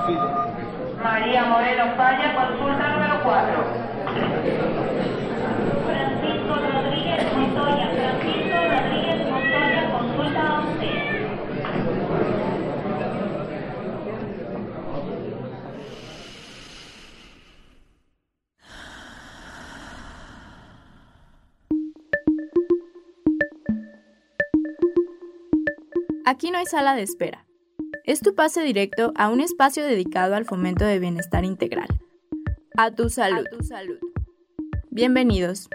María Moreno Falla, consulta número 4. Francisco Rodríguez Montoya, consulta 11. Aquí no hay sala de espera. Es tu pase directo a un espacio dedicado al fomento de bienestar integral. A tu salud. Bienvenidos.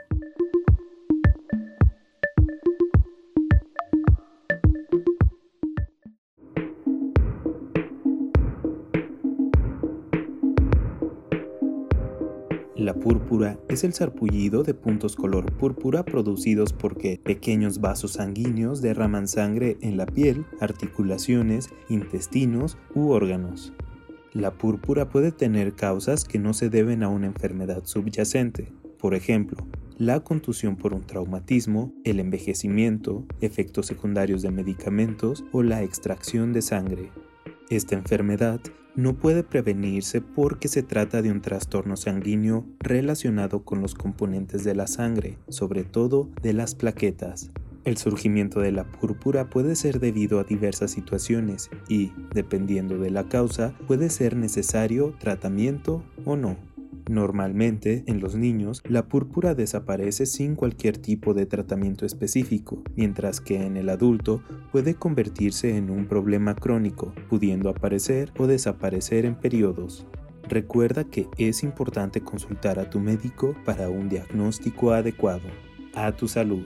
La púrpura es el sarpullido de puntos color púrpura producidos porque pequeños vasos sanguíneos derraman sangre en la piel, articulaciones, intestinos u órganos. La púrpura puede tener causas que no se deben a una enfermedad subyacente, por ejemplo, la contusión por un traumatismo, el envejecimiento, efectos secundarios de medicamentos o la extracción de sangre. Esta enfermedad no puede prevenirse porque se trata de un trastorno sanguíneo relacionado con los componentes de la sangre, sobre todo de las plaquetas. El surgimiento de la púrpura puede ser debido a diversas situaciones y, dependiendo de la causa, puede ser necesario tratamiento o no. Normalmente, en los niños, la púrpura desaparece sin cualquier tipo de tratamiento específico, mientras que en el adulto puede convertirse en un problema crónico, pudiendo aparecer o desaparecer en periodos. Recuerda que es importante consultar a tu médico para un diagnóstico adecuado. A tu salud.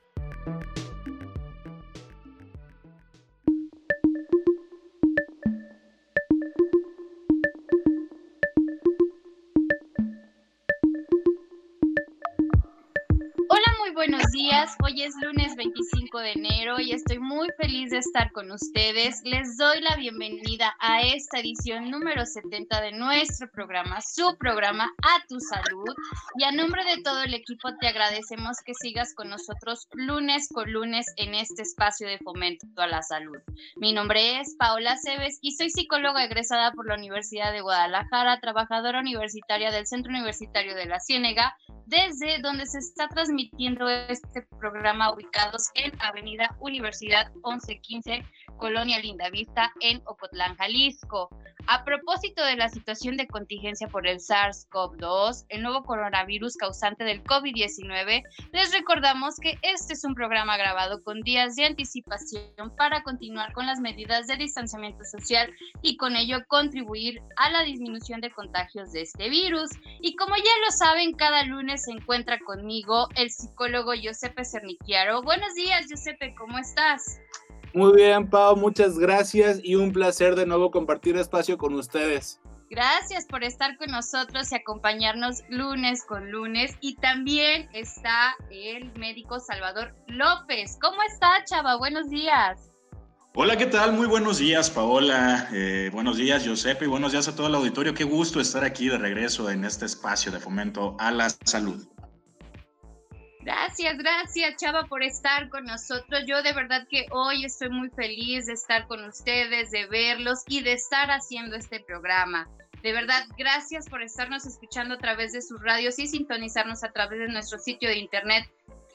Buenos días, hoy es lunes 25 de enero y estoy muy feliz de estar con ustedes. Les doy la bienvenida a esta edición número 70 de nuestro programa, su programa A Tu Salud. Y a nombre de todo el equipo te agradecemos que sigas con nosotros lunes con lunes en este espacio de fomento a la salud. Mi nombre es Paola Cebes y soy psicóloga egresada por la Universidad de Guadalajara, trabajadora universitaria del Centro Universitario de la Ciénega, desde donde se está transmitiendo este programa ubicados en Avenida Universidad 1115, Colonia Lindavista, en Ocotlán, Jalisco. A propósito de la situación de contingencia por el SARS-CoV-2, el nuevo coronavirus causante del COVID-19, les recordamos que este es un programa grabado con días de anticipación para continuar con las medidas de distanciamiento social y con ello contribuir a la disminución de contagios de este virus. Y como ya lo saben, cada lunes se encuentra conmigo el psicólogo Giuseppe Cernicchiaro. Buenos días, Giuseppe, ¿cómo estás? Muy bien, Pau, muchas gracias y un placer de nuevo compartir espacio con ustedes. Gracias por estar con nosotros y acompañarnos lunes con lunes. Y también está el médico Salvador López. ¿Cómo está, chava? Buenos días. Hola, ¿qué tal? Muy buenos días, Paola. Buenos días, Giuseppe, y buenos días a todo el auditorio. Qué gusto estar aquí de regreso en este espacio de fomento a la salud. Gracias, Chava, por estar con nosotros. Yo de verdad que hoy estoy muy feliz de estar con ustedes, de verlos y de estar haciendo este programa. De verdad, gracias por estarnos escuchando a través de sus radios y sintonizarnos a través de nuestro sitio de internet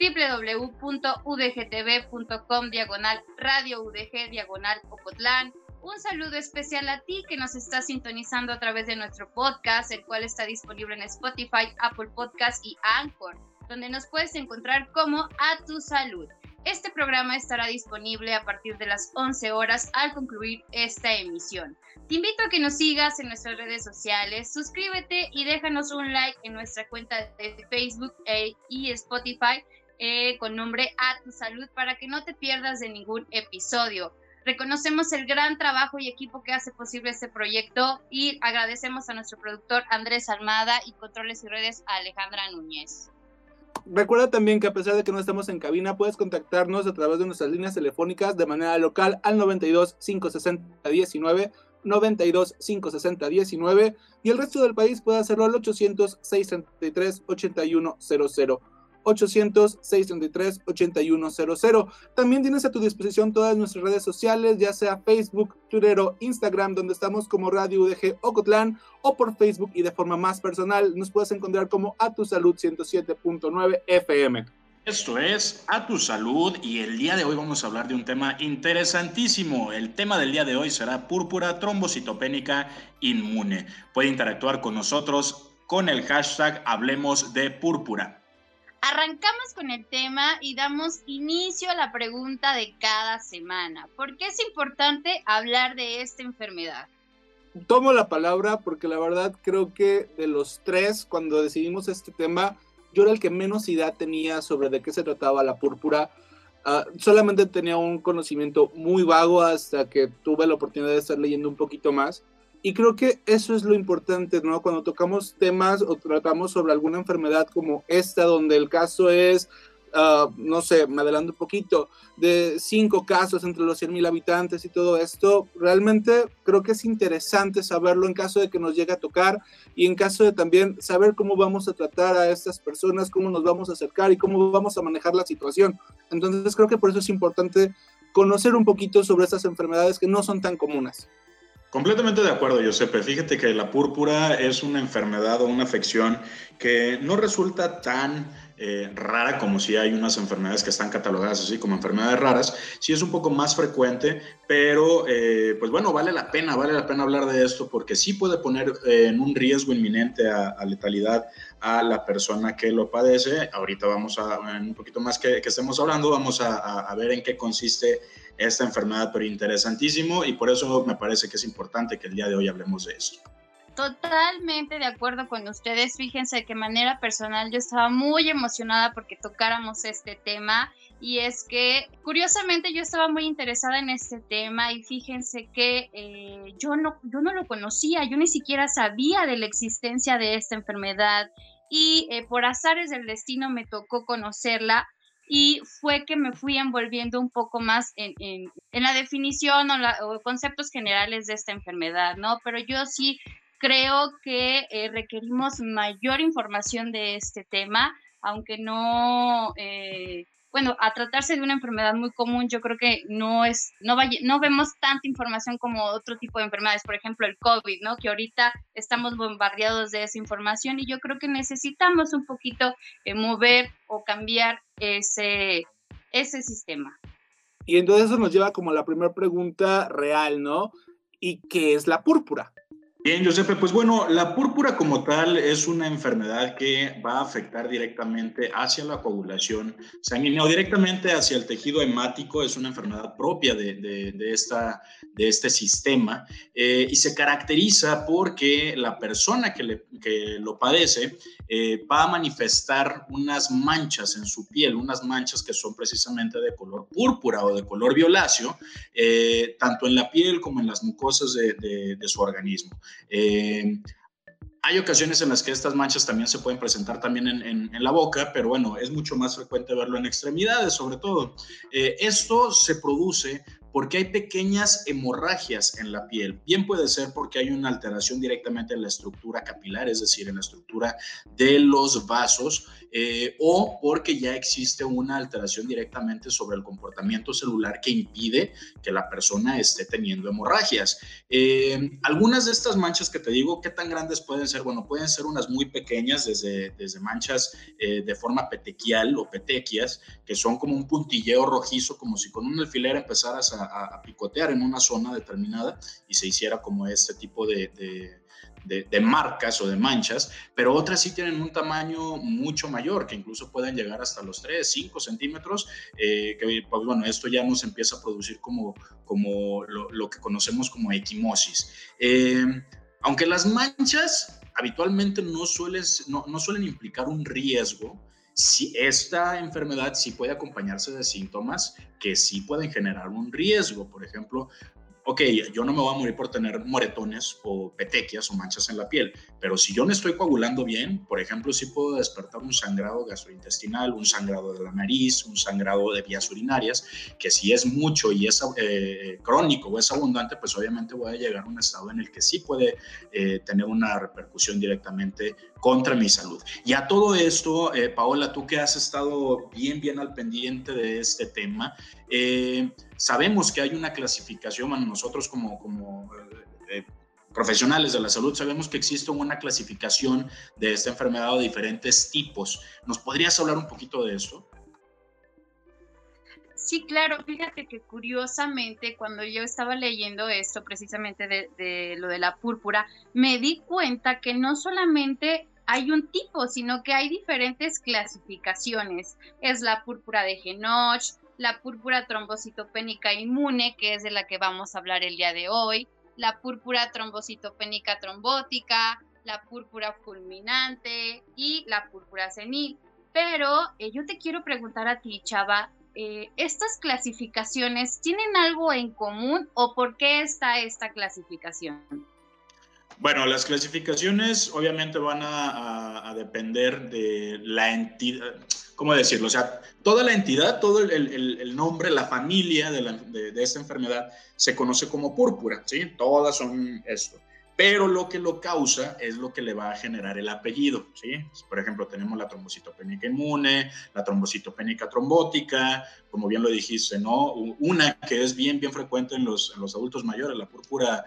www.udgtv.com/radio UDG/Ocotlán. Un saludo especial a ti que nos está sintonizando a través de nuestro podcast, el cual está disponible en Spotify, Apple Podcast y Anchor, donde nos puedes encontrar como A Tu Salud. Este programa estará disponible a partir de las 11 horas al concluir esta emisión. Te invito a que nos sigas en nuestras redes sociales, suscríbete y déjanos un like en nuestra cuenta de Facebook y Spotify con nombre A Tu Salud para que no te pierdas de ningún episodio. Reconocemos el gran trabajo y equipo que hace posible este proyecto y agradecemos a nuestro productor Andrés Almada y controles y redes a Alejandra Núñez. Recuerda también que a pesar de que no estamos en cabina, puedes contactarnos a través de nuestras líneas telefónicas de manera local al 92 560 19, 92 560 19 y el resto del país puede hacerlo al 800 633 8100. 800-633-8100. También tienes a tu disposición todas nuestras redes sociales, ya sea Facebook, Twitter o Instagram, donde estamos como Radio UDG Ocotlán, o por Facebook y de forma más personal nos puedes encontrar como A Tu Salud 107.9 FM. Esto es A Tu Salud y el día de hoy vamos a hablar de un tema interesantísimo. El tema del día de hoy será púrpura trombocitopénica inmune. Puede interactuar con nosotros con el hashtag Hablemos de Púrpura. Arrancamos con el tema y damos inicio a la pregunta de cada semana. ¿Por qué es importante hablar de esta enfermedad? Tomo la palabra porque la verdad creo que de los tres, cuando decidimos este tema, yo era el que menos idea tenía sobre de qué se trataba la púrpura. Solamente tenía un conocimiento muy vago hasta que tuve la oportunidad de estar leyendo un poquito más. Y creo que eso es lo importante, ¿no? Cuando tocamos temas o tratamos sobre alguna enfermedad como esta, donde el caso es, no sé, me adelanto un poquito, de 5 casos entre los 100,000 habitantes y todo esto, realmente creo que es interesante saberlo en caso de que nos llegue a tocar y en caso de también saber cómo vamos a tratar a estas personas, cómo nos vamos a acercar y cómo vamos a manejar la situación. Entonces creo que por eso es importante conocer un poquito sobre estas enfermedades que no son tan comunes. Completamente de acuerdo, Giuseppe. Fíjate que la púrpura es una enfermedad o una afección que no resulta tan rara como si hay unas enfermedades que están catalogadas así como enfermedades raras. Sí es un poco más frecuente, pero pues bueno, vale la pena hablar de esto porque sí puede poner en un riesgo inminente a letalidad a la persona que lo padece. Ahorita vamos en un poquito más que estemos hablando, vamos a ver en qué consiste esta enfermedad, pero interesantísimo, y por eso me parece que es importante que el día de hoy hablemos de esto. Totalmente de acuerdo con ustedes. Fíjense que de manera personal yo estaba muy emocionada porque tocáramos este tema, y es que curiosamente yo estaba muy interesada en este tema y fíjense que yo no lo conocía, yo ni siquiera sabía de la existencia de esta enfermedad y por azares del destino me tocó conocerla. Y fue que me fui envolviendo un poco más en la definición o conceptos generales de esta enfermedad, ¿no? Pero yo sí creo que requerimos mayor información de este tema, aunque no, bueno, a tratarse de una enfermedad muy común, yo creo que no vemos tanta información como otro tipo de enfermedades, por ejemplo el COVID, ¿no? Que ahorita estamos bombardeados de esa información y yo creo que necesitamos un poquito mover o cambiar ese sistema. Y entonces eso nos lleva como a la primera pregunta real, ¿no? ¿Y qué es la púrpura? Bien, Giuseppe, pues bueno, la púrpura como tal es una enfermedad que va a afectar directamente hacia la coagulación sanguínea o directamente hacia el tejido hemático. Es una enfermedad propia de este sistema y se caracteriza porque la persona que lo padece va a manifestar unas manchas en su piel, unas manchas que son precisamente de color púrpura o de color violáceo, tanto en la piel como en las mucosas de su organismo. Hay ocasiones en las que estas manchas también se pueden presentar también en la boca, pero bueno, es mucho más frecuente verlo en extremidades sobre todo. Esto se produce porque hay pequeñas hemorragias en la piel. Bien puede ser porque hay una alteración directamente en la estructura capilar, es decir, en la estructura de los vasos, o porque ya existe una alteración directamente sobre el comportamiento celular que impide que la persona esté teniendo hemorragias. Algunas de estas manchas que te digo, ¿qué tan grandes pueden ser? Bueno, pueden ser unas muy pequeñas, desde manchas de forma petequial o petequias, que son como un puntilleo rojizo, como si con un alfiler empezaras a picotear en una zona determinada y se hiciera como este tipo de marcas o de manchas, pero otras sí tienen un tamaño mucho mayor, que incluso pueden llegar hasta los 3, 5 centímetros, que pues bueno, esto ya nos empieza a producir como lo que conocemos como equimosis. Aunque las manchas habitualmente no suelen implicar un riesgo, si esta enfermedad sí puede acompañarse de síntomas que sí pueden generar un riesgo. Por ejemplo, ok, yo no me voy a morir por tener moretones o petequias o manchas en la piel, pero si yo no estoy coagulando bien, por ejemplo, sí puedo despertar un sangrado gastrointestinal, un sangrado de la nariz, un sangrado de vías urinarias, que si es mucho y es crónico o es abundante, pues obviamente voy a llegar a un estado en el que sí puede tener una repercusión directamente contra mi salud. Y a todo esto, Paola, tú que has estado bien al pendiente de este tema, sabemos que hay una clasificación, bueno, nosotros como profesionales de la salud sabemos que existe una clasificación de esta enfermedad o diferentes tipos. ¿Nos podrías hablar un poquito de esto? Sí, claro, fíjate que curiosamente cuando yo estaba leyendo esto precisamente de lo de la púrpura, me di cuenta que no solamente hay un tipo, sino que hay diferentes clasificaciones. Es la púrpura de Genoch, la púrpura trombocitopénica inmune, que es de la que vamos a hablar el día de hoy, la púrpura trombocitopénica trombótica, la púrpura fulminante y la púrpura senil. Pero yo te quiero preguntar a ti, Chava, ¿estas clasificaciones tienen algo en común o por qué está esta clasificación? Bueno, las clasificaciones obviamente van a depender de la entidad, ¿cómo decirlo? O sea, toda la entidad, todo el nombre, la familia de esta enfermedad se conoce como púrpura, ¿sí? Todas son esto. Pero lo que lo causa es lo que le va a generar el apellido, ¿sí? Por ejemplo, tenemos la trombocitopénica inmune, la trombocitopénica trombótica, como bien lo dijiste, ¿no? Una que es bien frecuente en los adultos mayores, la púrpura,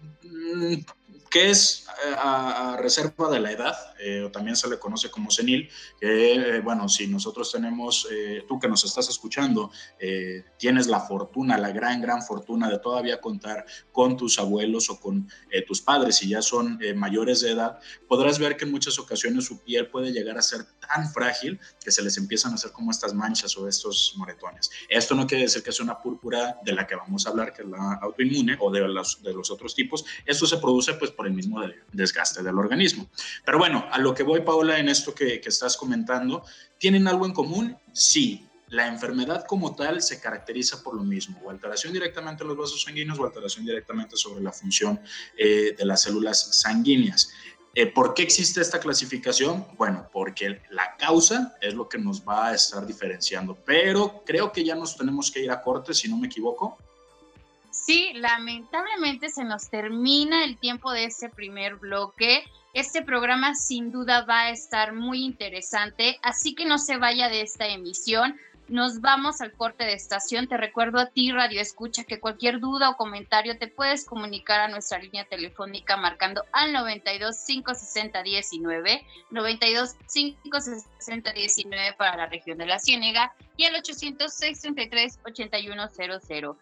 que es a reserva de la edad, o también se le conoce como senil, que bueno, si nosotros tenemos, tú que nos estás escuchando, tienes la fortuna, la gran fortuna de todavía contar con tus abuelos o con tus padres, si ya son mayores de edad, podrás ver que en muchas ocasiones su piel puede llegar a ser tan frágil que se les empiezan a hacer como estas manchas o estos moretones. Esto no quiere decir que sea una púrpura de la que vamos a hablar, que es la autoinmune o de los otros tipos. Esto se produce pues por el mismo desgaste del organismo. Pero bueno, a lo que voy, Paola, en esto que estás comentando, ¿tienen algo en común? Sí. La enfermedad como tal se caracteriza por lo mismo, o alteración directamente en los vasos sanguíneos o alteración directamente sobre la función de las células sanguíneas. ¿Por qué existe esta clasificación? Bueno, porque la causa es lo que nos va a estar diferenciando, pero creo que ya nos tenemos que ir a corte, si no me equivoco. Sí, lamentablemente se nos termina el tiempo de este primer bloque. Este programa sin duda va a estar muy interesante, así que no se vaya de esta emisión. Nos vamos al corte de estación. Te recuerdo a ti, Radio Escucha, que cualquier duda o comentario te puedes comunicar a nuestra línea telefónica marcando al 92 560 19, 92 560 19 para la región de la Ciénega y al 800 633 8100.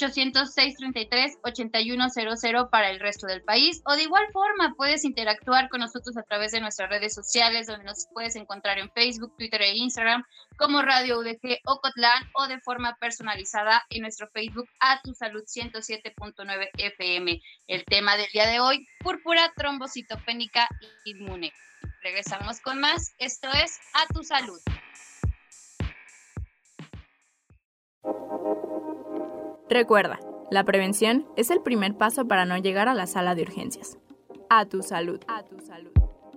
806-33-8100 para el resto del país, o de igual forma puedes interactuar con nosotros a través de nuestras redes sociales, donde nos puedes encontrar en Facebook, Twitter e Instagram como Radio UDG Ocotlán, o de forma personalizada en nuestro Facebook A Tu Salud 107.9 FM. El tema del día de hoy, púrpura trombocitopénica inmune. Regresamos con más. Esto es A Tu Salud. Recuerda, la prevención es el primer paso para no llegar a la sala de urgencias. A tu salud. A tu salud.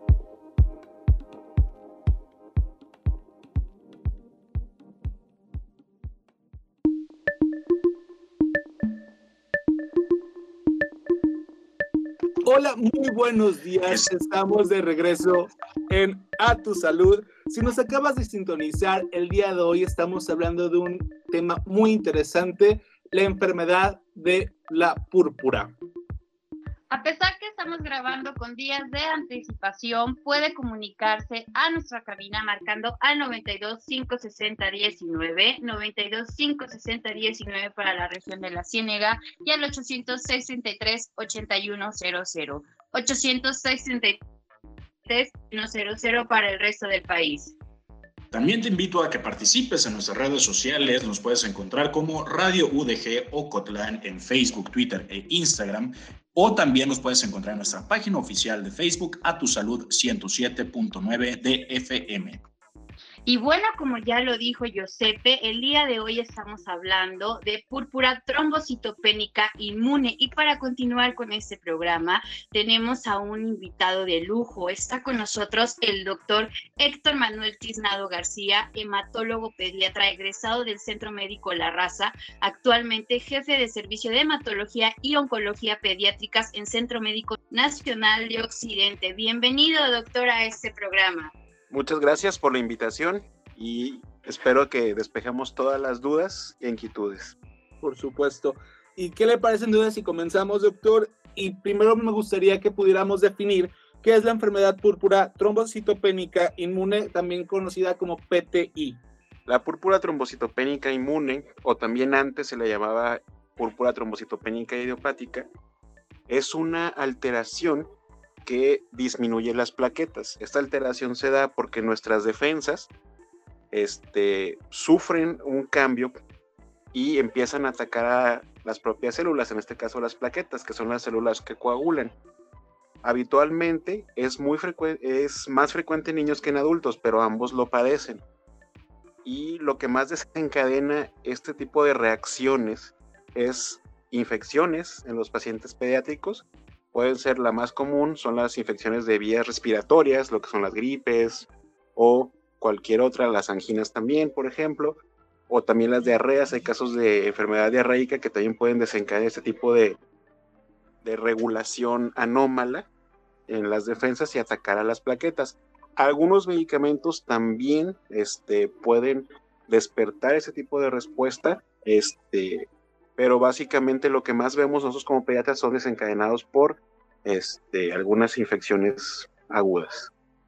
Hola, muy buenos días. Estamos de regreso en A Tu Salud. Si nos acabas de sintonizar, el día de hoy estamos hablando de un tema muy interesante, la enfermedad de la púrpura. A pesar que estamos grabando con días de anticipación, puede comunicarse a nuestra cabina marcando al 92 560 19, 92 560 19 para la región de la Ciénega y al 806 33 8100, 806 33 8100 para el resto del país. También te invito a que participes en nuestras redes sociales. Nos puedes encontrar como Radio UDG Ocotlán en Facebook, Twitter e Instagram. O también nos puedes encontrar en nuestra página oficial de Facebook, A Tu Salud 107.9 de FM. Y bueno, como ya lo dijo Giuseppe, el día de hoy estamos hablando de púrpura trombocitopénica inmune. Y para continuar con este programa, tenemos a un invitado de lujo. Está con nosotros el doctor Héctor Manuel Tiznado García, hematólogo pediatra egresado del Centro Médico La Raza, actualmente jefe de servicio de hematología y oncología pediátricas en Centro Médico Nacional de Occidente. Bienvenido, doctor, a este programa. Muchas gracias por la invitación y espero que despejemos todas las dudas e inquietudes. Por supuesto. ¿Y qué le parecen dudas si comenzamos, doctor? Y primero me gustaría que pudiéramos definir qué es la enfermedad púrpura trombocitopénica inmune, también conocida como PTI. La púrpura trombocitopénica inmune, o también antes se le llamaba púrpura trombocitopénica idiopática, es una alteración que disminuye las plaquetas. Esta alteración se da porque nuestras defensas sufren un cambio y empiezan a atacar a las propias células, en este caso las plaquetas, que son las células que coagulan. Habitualmente es más frecuente en niños que en adultos, pero ambos lo padecen. Y lo que más desencadena este tipo de reacciones es infecciones en los pacientes pediátricos. Pueden ser la más común, son las infecciones de vías respiratorias, lo que son las gripes o cualquier otra, las anginas también, por ejemplo, o también las diarreas. Hay casos de enfermedad diarreica que también pueden desencadenar este tipo de regulación anómala en las defensas y atacar a las plaquetas. Algunos medicamentos también pueden despertar ese tipo de respuesta, pero básicamente lo que más vemos nosotros como pediatras son desencadenados por algunas infecciones agudas.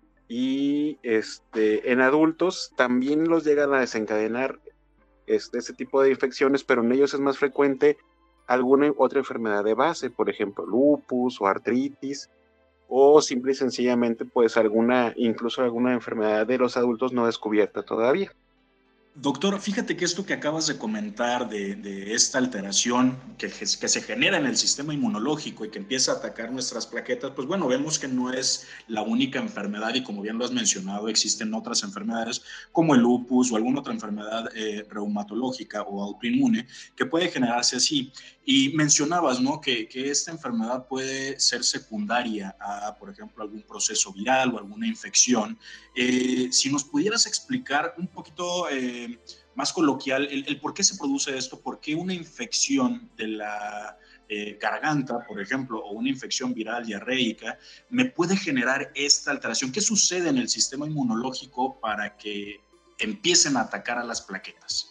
Y en adultos también los llegan a desencadenar este tipo de infecciones, pero en ellos es más frecuente alguna otra enfermedad de base, por ejemplo lupus o artritis, o simple y sencillamente pues incluso alguna enfermedad de los adultos no descubierta todavía. Doctor, fíjate que esto que acabas de comentar de esta alteración que se genera en el sistema inmunológico y que empieza a atacar nuestras plaquetas, pues bueno, vemos que no es la única enfermedad y como bien lo has mencionado, existen otras enfermedades como el lupus o alguna otra enfermedad reumatológica o autoinmune que puede generarse así. Y mencionabas, ¿no?, que esta enfermedad puede ser secundaria a, por ejemplo, algún proceso viral o alguna infección. Si nos pudieras explicar un poquito más coloquial el por qué se produce esto, por qué una infección de la garganta, por ejemplo, o una infección viral diarreica me puede generar esta alteración. ¿Qué sucede en el sistema inmunológico para que empiecen a atacar a las plaquetas?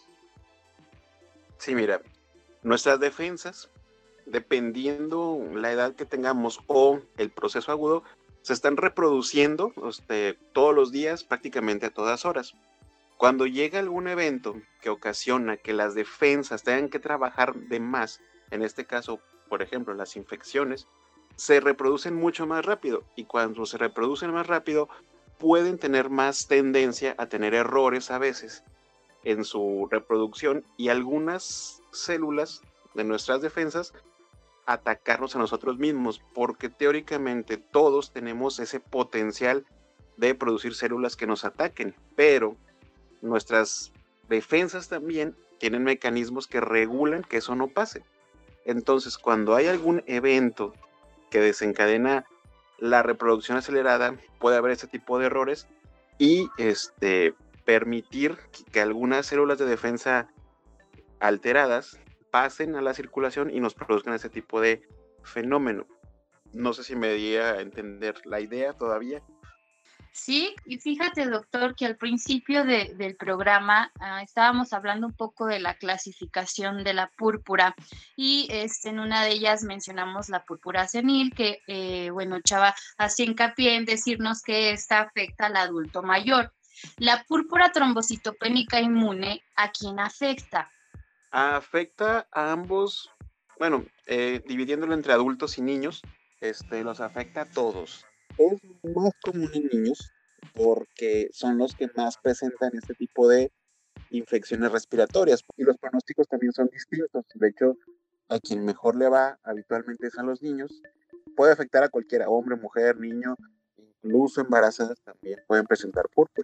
Sí, mira, nuestras defensas, dependiendo la edad que tengamos o el proceso agudo, se están reproduciendo todos los días, prácticamente a todas horas. Cuando llega algún evento que ocasiona que las defensas tengan que trabajar de más, en este caso, por ejemplo, las infecciones, se reproducen mucho más rápido, y cuando se reproducen más rápido pueden tener más tendencia a tener errores a veces en su reproducción, y algunas células de nuestras defensas atacarnos a nosotros mismos, porque teóricamente todos tenemos ese potencial de producir células que nos ataquen, pero nuestras defensas también tienen mecanismos que regulan que eso no pase. Entonces, cuando hay algún evento que desencadena la reproducción acelerada, puede haber ese tipo de errores y permitir que algunas células de defensa alteradas pasen a la circulación y nos produzcan ese tipo de fenómeno. No sé si me di a entender la idea todavía. Sí, y fíjate, doctor, que al principio del programa estábamos hablando un poco de la clasificación de la púrpura y en una de ellas mencionamos la púrpura senil, que, Chava hacía hincapié en decirnos que esta afecta al adulto mayor. La púrpura trombocitopénica inmune, ¿a quién afecta? Afecta a ambos, dividiéndolo entre adultos y niños, los afecta a todos. Es más común en niños porque son los que más presentan este tipo de infecciones respiratorias y los pronósticos también son distintos. De hecho, a quien mejor le va habitualmente es a los niños. Puede afectar a cualquiera, hombre, mujer, niño, incluso embarazadas también pueden presentar púrpura.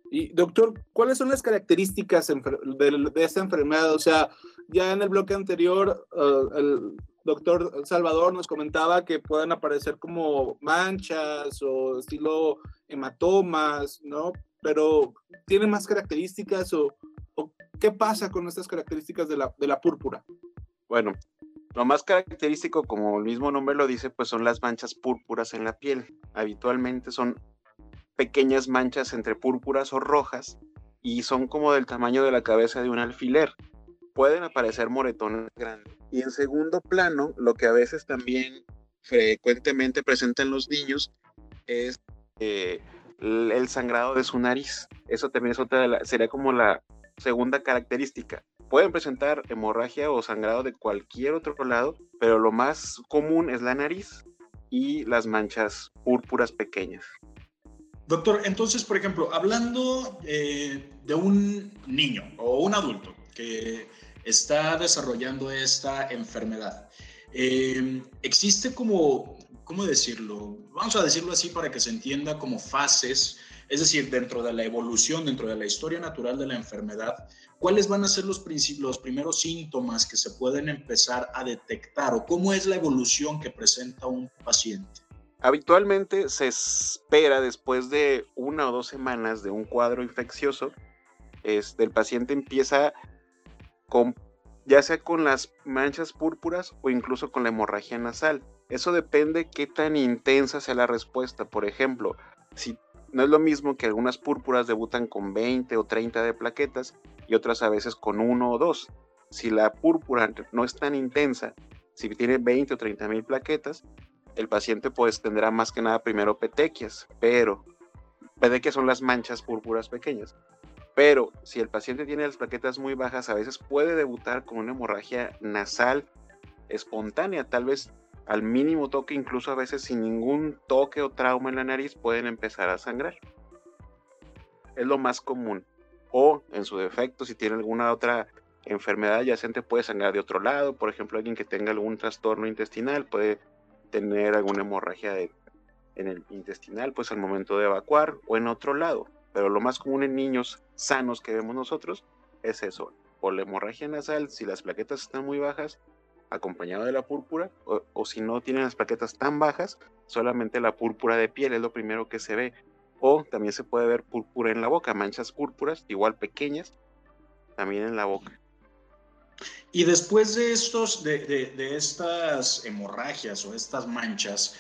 Y doctor, ¿cuáles son las características de esta enfermedad? O sea, ya en el bloque anterior, el doctor Salvador nos comentaba que pueden aparecer como manchas o estilo hematomas, ¿no? Pero ¿tiene más características o qué pasa con estas características de la púrpura? Bueno, lo más característico, como el mismo nombre lo dice, pues son las manchas púrpuras en la piel. Habitualmente son pequeñas manchas entre púrpuras o rojas y son como del tamaño de la cabeza de un alfiler. Pueden aparecer moretones grandes. Y en segundo plano, lo que a veces también frecuentemente presenta en los niños es el sangrado de su nariz. Eso también es sería como la segunda característica. Pueden presentar hemorragia o sangrado de cualquier otro lado, pero lo más común es la nariz y las manchas púrpuras pequeñas. Doctor, entonces, por ejemplo, hablando de un niño o un adulto que está desarrollando esta enfermedad, existe como, ¿cómo decirlo? Vamos a decirlo así para que se entienda como fases, es decir, dentro de la evolución, dentro de la historia natural de la enfermedad, ¿cuáles van a ser los primeros síntomas que se pueden empezar a detectar o cómo es la evolución que presenta un paciente? Habitualmente se espera después de 1 o 2 semanas de un cuadro infeccioso, el paciente empieza ya sea con las manchas púrpuras o incluso con la hemorragia nasal. Eso depende qué tan intensa sea la respuesta. Por ejemplo, si no es lo mismo que algunas púrpuras debutan con 20 o 30 de plaquetas y otras a veces con 1 o 2. Si la púrpura no es tan intensa, si tiene 20 o 30 mil plaquetas, el paciente pues tendrá más que nada primero petequias, pero petequias son las manchas púrpuras pequeñas. Pero si el paciente tiene las plaquetas muy bajas, a veces puede debutar con una hemorragia nasal espontánea, tal vez al mínimo toque, incluso a veces sin ningún toque o trauma en la nariz, pueden empezar a sangrar. Es lo más común. O en su defecto, si tiene alguna otra enfermedad adyacente, puede sangrar de otro lado. Por ejemplo, alguien que tenga algún trastorno intestinal puede tener alguna hemorragia en el intestinal, pues al momento de evacuar o en otro lado. Pero lo más común en niños sanos que vemos nosotros es eso, o la hemorragia nasal, si las plaquetas están muy bajas, acompañado de la púrpura, o si no tienen las plaquetas tan bajas, solamente la púrpura de piel es lo primero que se ve. O también se puede ver púrpura en la boca, manchas púrpuras, igual pequeñas, también en la boca. Y después de estas hemorragias o estas manchas,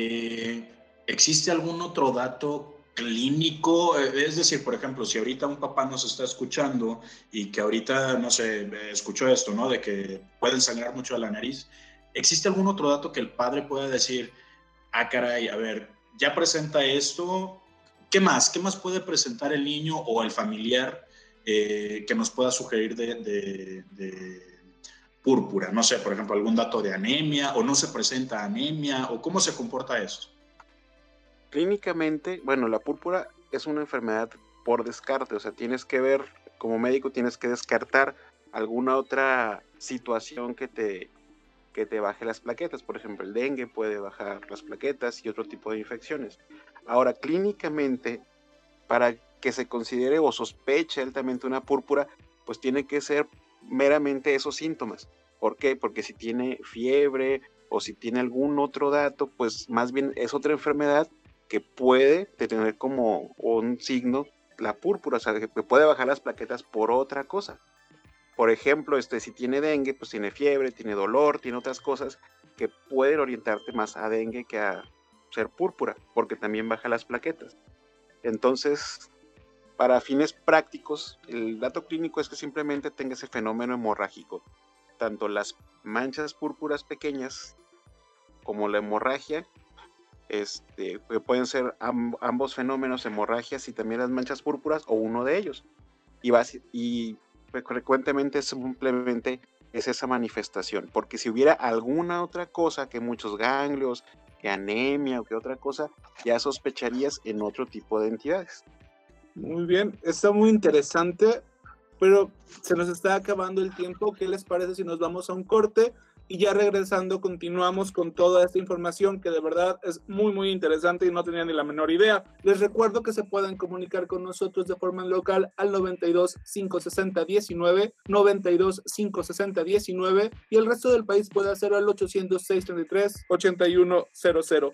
¿existe algún otro dato clínico? Es decir, por ejemplo, si ahorita un papá nos está escuchando y que ahorita, no sé, escuchó esto, ¿no? De que pueden sangrar mucho de la nariz. ¿Existe algún otro dato que el padre pueda decir, ah, caray, a ver, ya presenta esto? ¿Qué más? ¿Qué más puede presentar el niño o el familiar que nos pueda sugerir de púrpura? No sé, por ejemplo, algún dato de anemia, o no se presenta anemia, o cómo se comporta eso. Clínicamente, bueno, la púrpura es una enfermedad por descarte, o sea, tienes que ver, como médico tienes que descartar alguna otra situación que te baje las plaquetas. Por ejemplo, el dengue puede bajar las plaquetas y otro tipo de infecciones. Ahora, clínicamente, para que se considere o sospeche altamente una púrpura, pues tiene que ser meramente esos síntomas. ¿Por qué? Porque si tiene fiebre o si tiene algún otro dato, pues más bien es otra enfermedad que puede tener como un signo la púrpura, o sea, que puede bajar las plaquetas por otra cosa. Por ejemplo, si tiene dengue, pues tiene fiebre, tiene dolor, tiene otras cosas que pueden orientarte más a dengue que a ser púrpura, porque también baja las plaquetas. Entonces, para fines prácticos, el dato clínico es que simplemente tenga ese fenómeno hemorrágico. Tanto las manchas púrpuras pequeñas como la hemorragia, pueden ser ambos fenómenos, hemorragias y también las manchas púrpuras, o uno de ellos. Y frecuentemente simplemente es esa manifestación, porque si hubiera alguna otra cosa, que muchos ganglios, que anemia o que otra cosa, ya sospecharías en otro tipo de entidades. Muy bien, está muy interesante, pero se nos está acabando el tiempo. ¿Qué les parece si nos vamos a un corte y ya regresando continuamos con toda esta información que de verdad es muy muy interesante y no tenía ni la menor idea. Les recuerdo que se pueden comunicar con nosotros de forma local al 92 560 19, 92 560 19 y el resto del país puede hacerlo al 800 633 8100.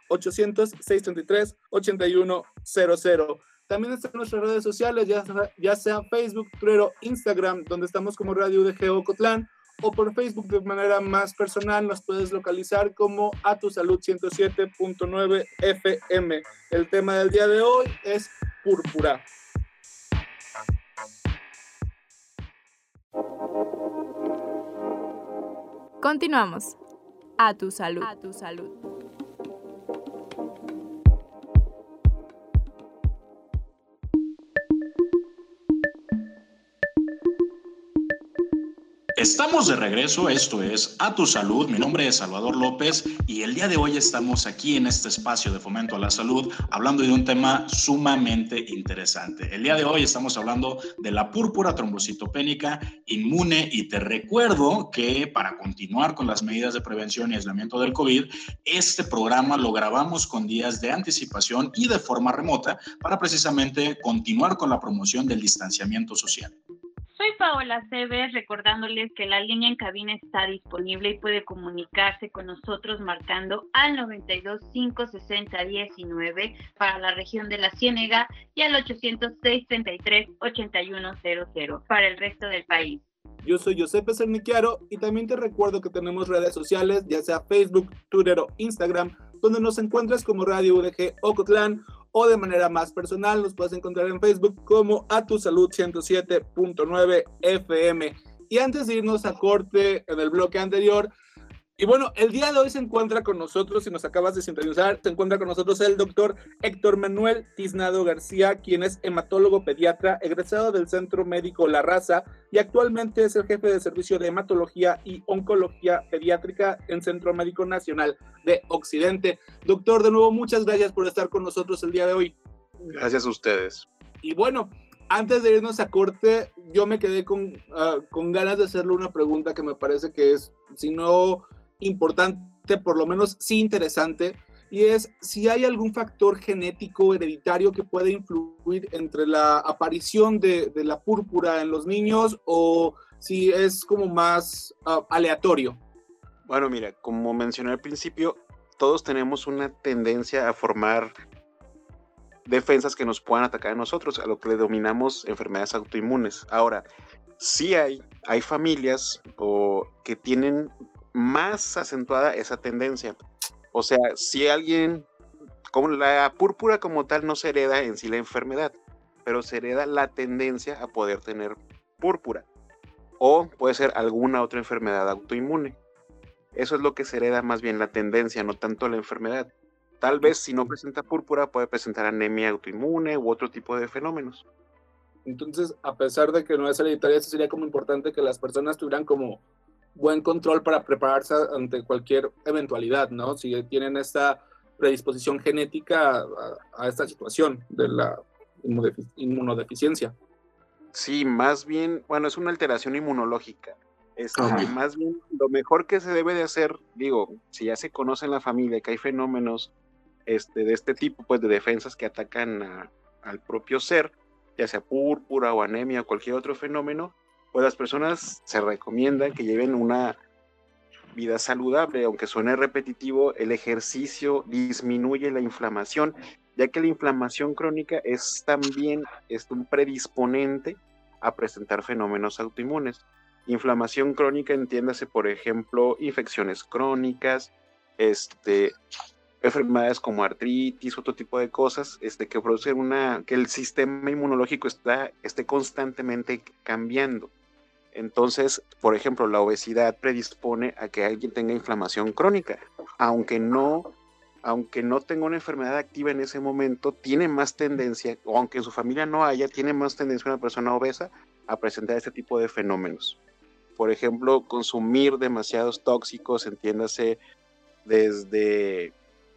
800-633-8100. También están nuestras redes sociales, ya sea Facebook, Twitter o Instagram, donde estamos como Radio UDG Ocotlán, o por Facebook de manera más personal nos puedes localizar como A Tu Salud 107.9 FM. El tema del día de hoy es púrpura. Continuamos. A tu salud. A tu salud. Estamos de regreso, esto es A Tu Salud, mi nombre es Salvador López y el día de hoy estamos aquí en este espacio de fomento a la salud hablando de un tema sumamente interesante. El día de hoy estamos hablando de la púrpura trombocitopénica inmune y te recuerdo que para continuar con las medidas de prevención y aislamiento del COVID, este programa lo grabamos con días de anticipación y de forma remota para precisamente continuar con la promoción del distanciamiento social. Soy Paola Cebes, recordándoles que la línea en cabina está disponible y puede comunicarse con nosotros marcando al 92 560 19 para la región de la Ciénega y al 800 633 8100 para el resto del país. Yo soy Giuseppe Cernichiaro y también te recuerdo que tenemos redes sociales, ya sea Facebook, Twitter o Instagram, donde nos encuentras como Radio UDG Ocotlán o de manera más personal nos puedes encontrar en Facebook como A Tu Salud 107.9 FM. Y antes de irnos a corte en el bloque anterior, y bueno, el día de hoy se encuentra con nosotros, si nos acabas de sintonizar, se encuentra con nosotros el doctor Héctor Manuel Tiznado García, quien es hematólogo pediatra, egresado del Centro Médico La Raza y actualmente es el jefe de servicio de hematología y oncología pediátrica en Centro Médico Nacional de Occidente. Doctor, de nuevo, muchas gracias por estar con nosotros el día de hoy. Gracias a ustedes. Y bueno, antes de irnos a corte, yo me quedé con ganas de hacerle una pregunta que me parece que es, si no importante, por lo menos sí interesante, y es si hay algún factor genético hereditario que puede influir entre la aparición de la púrpura en los niños o si es como más aleatorio. Bueno, mira, como mencioné al principio, todos tenemos una tendencia a formar defensas que nos puedan atacar a nosotros, a lo que le denominamos enfermedades autoinmunes. Ahora, sí hay familias que tienen más acentuada esa tendencia. O sea, si alguien, como la púrpura como tal no se hereda en sí la enfermedad, pero se hereda la tendencia a poder tener púrpura. O puede ser alguna otra enfermedad autoinmune. Eso es lo que se hereda más bien, la tendencia, no tanto la enfermedad. Tal vez si no presenta púrpura puede presentar anemia autoinmune u otro tipo de fenómenos. Entonces, a pesar de que no es hereditaria, sería como importante que las personas tuvieran como buen control para prepararse ante cualquier eventualidad, ¿no? Si tienen esta predisposición genética a esta situación de la inmunodeficiencia. Sí, más bien, bueno, es una alteración inmunológica. Más bien, lo mejor que se debe de hacer, digo, si ya se conoce en la familia que hay fenómenos de este tipo, pues de defensas que atacan al propio ser, ya sea púrpura o anemia o cualquier otro fenómeno, pues las personas se recomienda que lleven una vida saludable, aunque suene repetitivo, el ejercicio disminuye la inflamación, ya que la inflamación crónica es también un predisponente a presentar fenómenos autoinmunes. Inflamación crónica, entiéndase, por ejemplo, infecciones crónicas, enfermedades como artritis, otro tipo de cosas, que producen que el sistema inmunológico esté constantemente cambiando. Entonces, por ejemplo, la obesidad predispone a que alguien tenga inflamación crónica, aunque no tenga una enfermedad activa en ese momento, tiene más tendencia, o aunque en su familia no haya, tiene más tendencia una persona obesa a presentar este tipo de fenómenos. Por ejemplo, consumir demasiados tóxicos, entiéndase, desde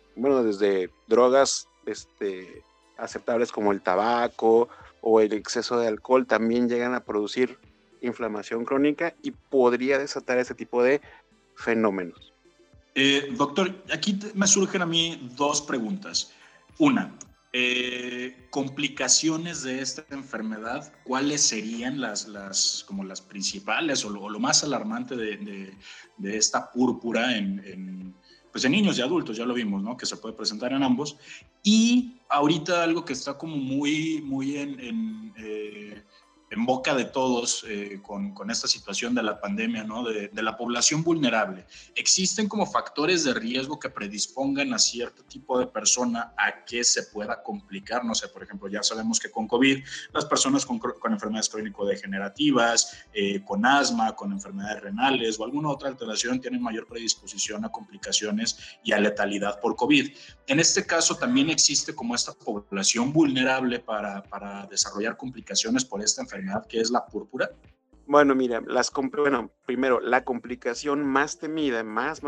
drogas aceptables como el tabaco o el exceso de alcohol, también llegan a producir inflamación crónica y podría desatar ese tipo de fenómenos. Doctor, aquí me surgen a mí dos preguntas. Una, complicaciones de esta enfermedad, ¿cuáles serían como las principales o lo más alarmante de esta púrpura pues en niños y adultos? Ya lo vimos, ¿no? Que se puede presentar en ambos. Y ahorita algo que está como muy en boca de todos con esta situación de la pandemia, ¿no? De la población vulnerable. ¿Existen como factores de riesgo que predispongan a cierto tipo de persona a que se pueda complicar? No sé, por ejemplo, ya sabemos que con COVID las personas con enfermedades crónico-degenerativas, con asma, con enfermedades renales o alguna otra alteración tienen mayor predisposición a complicaciones y a letalidad por COVID. En este caso también existe como esta población vulnerable para desarrollar complicaciones por esta enfermedad que es la púrpura. Bueno, mira, primero, la complicación más temida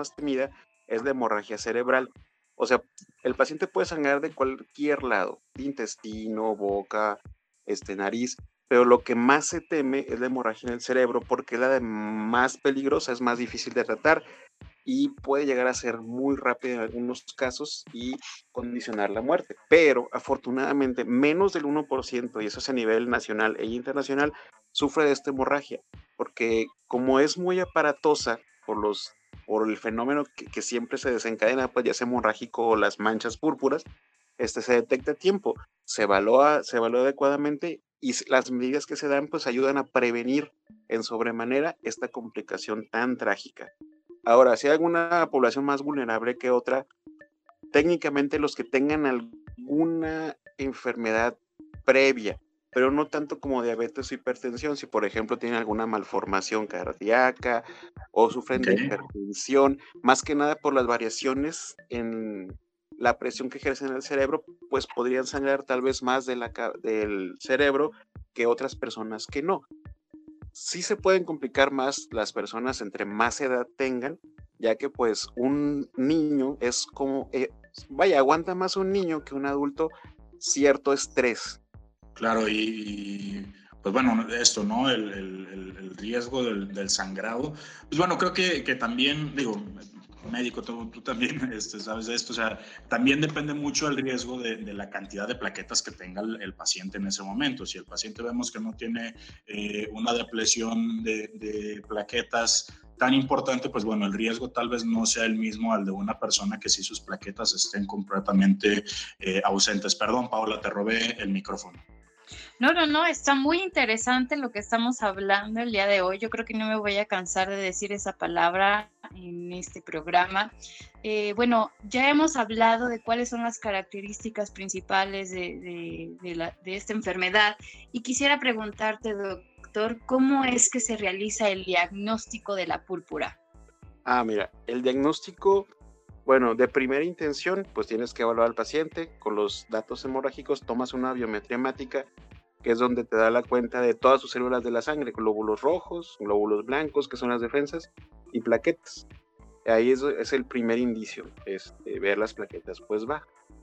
es la hemorragia cerebral. O sea, el paciente puede sangrar de cualquier lado, de intestino, boca, nariz, pero lo que más se teme es la hemorragia en el cerebro porque es la más peligrosa, es más difícil de tratar y puede llegar a ser muy rápida en algunos casos y condicionar la muerte. Pero afortunadamente menos del 1%, y eso es a nivel nacional e internacional, sufre de esta hemorragia, porque como es muy aparatosa por el fenómeno que siempre se desencadena, pues ya sea hemorrágico o las manchas púrpuras, se detecta a tiempo, se evalúa adecuadamente y las medidas que se dan pues ayudan a prevenir en sobremanera esta complicación tan trágica. Ahora, si hay alguna población más vulnerable que otra, técnicamente los que tengan alguna enfermedad previa, pero no tanto como diabetes o hipertensión, si por ejemplo tienen alguna malformación cardíaca o sufren de hipertensión, más que nada por las variaciones en la presión que ejerce en el cerebro, pues podrían sangrar tal vez más del cerebro que otras personas que no. Sí se pueden complicar más las personas entre más edad tengan, ya que pues un niño es como, aguanta más un niño que un adulto cierto estrés. Claro, y pues bueno, esto, ¿no? El riesgo del sangrado. Pues bueno, creo que también, digo, médico, tú también sabes de esto, o sea, también depende mucho el riesgo de la cantidad de plaquetas que tenga el paciente en ese momento. Si el paciente vemos que no tiene una depresión de plaquetas tan importante, pues bueno, el riesgo tal vez no sea el mismo al de una persona que sí sus plaquetas estén completamente ausentes. Perdón, Paola, te robé el micrófono. No, está muy interesante lo que estamos hablando el día de hoy. Yo creo que no me voy a cansar de decir esa palabra en este programa. Bueno, ya hemos hablado de cuáles son las características principales de esta enfermedad y quisiera preguntarte, doctor, ¿cómo es que se realiza el diagnóstico de la púrpura? Mira, el diagnóstico, bueno, de primera intención, pues tienes que evaluar al paciente con los datos hemorrágicos, tomas una biometría hemática, que es donde te da la cuenta de todas sus células de la sangre, glóbulos rojos, glóbulos blancos, que son las defensas, y plaquetas. Ahí es el primer indicio, ver las plaquetas, pues va.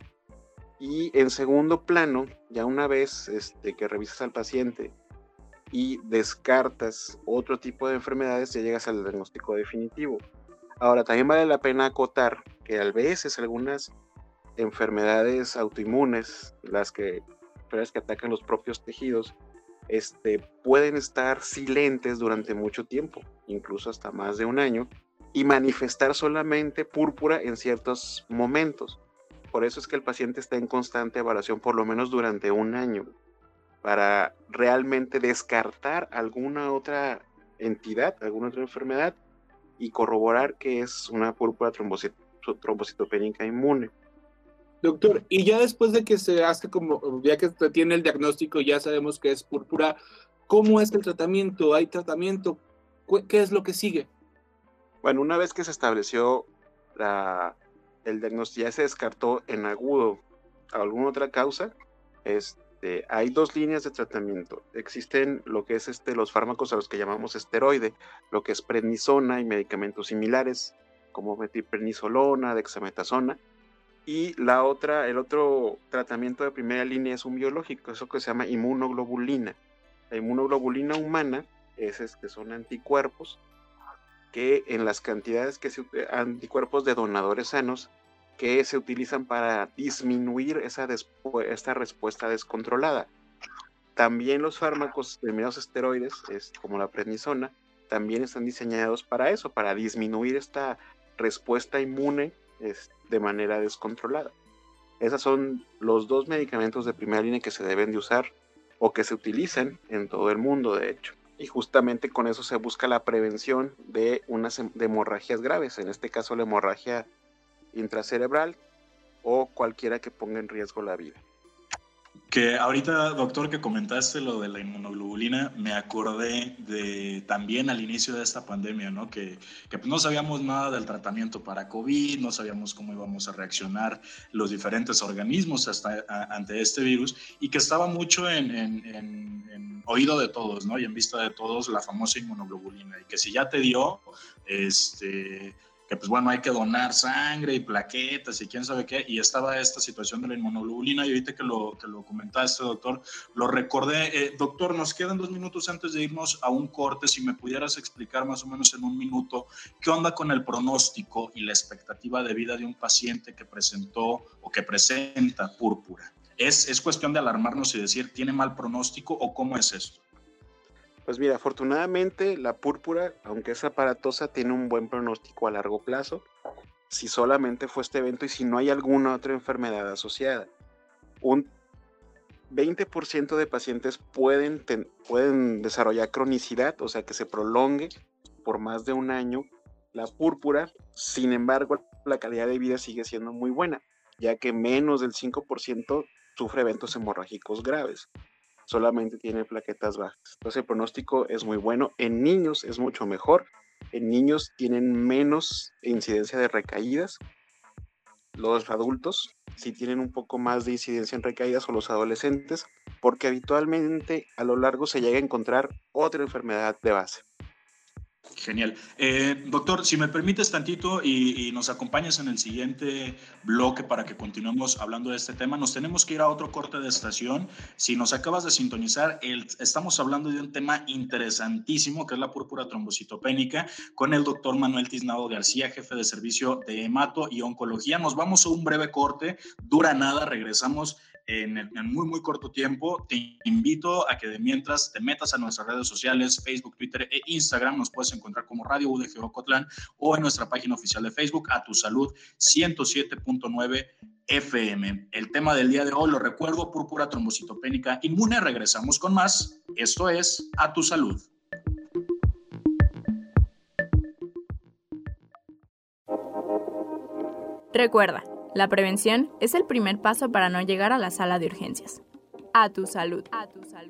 Y en segundo plano, ya una vez que revisas al paciente y descartas otro tipo de enfermedades, ya llegas al diagnóstico definitivo. Ahora, también vale la pena acotar que a veces algunas enfermedades autoinmunes, las que atacan los propios tejidos, pueden estar silentes durante mucho tiempo, incluso hasta más de un año, y manifestar solamente púrpura en ciertos momentos. Por eso es que el paciente está en constante evaluación por lo menos durante un año, para realmente descartar alguna otra entidad, alguna otra enfermedad, y corroborar que es una púrpura trombocitopénica inmune. Doctor, y ya después de que se hace ya que se tiene el diagnóstico, ya sabemos que es púrpura, ¿cómo es el tratamiento? ¿Hay tratamiento? ¿Qué es lo que sigue? Bueno, una vez que se estableció el diagnóstico, ya se descartó en agudo alguna otra causa, hay dos líneas de tratamiento. Existen lo que es los fármacos a los que llamamos esteroide, lo que es prednisona y medicamentos similares, como metilprednisolona, dexametasona. Y el otro tratamiento de primera línea es un biológico, eso que se llama inmunoglobulina. La inmunoglobulina humana son anticuerpos que en las cantidades anticuerpos de donadores sanos que se utilizan para disminuir esta respuesta descontrolada. También los fármacos denominados esteroides, como la prednisona, también están diseñados para eso, para disminuir esta respuesta inmune de manera descontrolada. Esos son los 2 medicamentos de primera línea que se deben de usar o que se utilizan en todo el mundo, de hecho. Y justamente con eso se busca la prevención de hemorragias graves, en este caso la hemorragia intracerebral o cualquiera que ponga en riesgo la vida. Que ahorita, doctor, que comentaste lo de la inmunoglobulina, me acordé de también al inicio de esta pandemia, ¿no? Que pues no sabíamos nada del tratamiento para COVID, no sabíamos cómo íbamos a reaccionar los diferentes organismos ante este virus, y que estaba mucho en oído de todos, ¿no? Y en vista de todos la famosa inmunoglobulina, y que si ya te dio, que pues bueno, hay que donar sangre y plaquetas y quién sabe qué, y estaba esta situación de la inmunoglobulina, y ahorita que lo comentaste, doctor, lo recordé. Doctor, nos quedan 2 minutos antes de irnos a un corte, si me pudieras explicar más o menos en 1 minuto, ¿qué onda con el pronóstico y la expectativa de vida de un paciente que presentó o que presenta púrpura? ¿Es cuestión de alarmarnos y decir, ¿tiene mal pronóstico o cómo es esto? Pues mira, afortunadamente la púrpura, aunque es aparatosa, tiene un buen pronóstico a largo plazo, si solamente fue este evento y si no hay alguna otra enfermedad asociada. Un 20% de pacientes pueden desarrollar cronicidad, o sea que se prolongue por más de 1 año la púrpura. Sin embargo, la calidad de vida sigue siendo muy buena, ya que menos del 5% sufre eventos hemorrágicos graves. Solamente tiene plaquetas bajas. Entonces el pronóstico es muy bueno. En niños es mucho mejor. En niños tienen menos incidencia de recaídas. Los adultos sí tienen un poco más de incidencia en recaídas, o los adolescentes, porque habitualmente a lo largo se llega a encontrar otra enfermedad de base. Genial. Doctor, si me permites tantito y nos acompañas en el siguiente bloque para que continuemos hablando de este tema, nos tenemos que ir a otro corte de estación. Si nos acabas de sintonizar, estamos hablando de un tema interesantísimo que es la púrpura trombocitopénica con el doctor Manuel Tiznado García, jefe de servicio de hemato y oncología. Nos vamos a un breve corte, dura nada, regresamos en muy, muy corto tiempo. Te invito a que de mientras te metas a nuestras redes sociales, Facebook, Twitter e Instagram. Nos puedes encontrar como Radio UDG Ocotlán o en nuestra página oficial de Facebook, A Tu Salud 107.9 FM. El tema del día de hoy, lo recuerdo, púrpura trombocitopénica inmune. Regresamos con más. Esto es A Tu Salud. Recuerda, la prevención es el primer paso para no llegar a la sala de urgencias. A tu salud. A tu salud.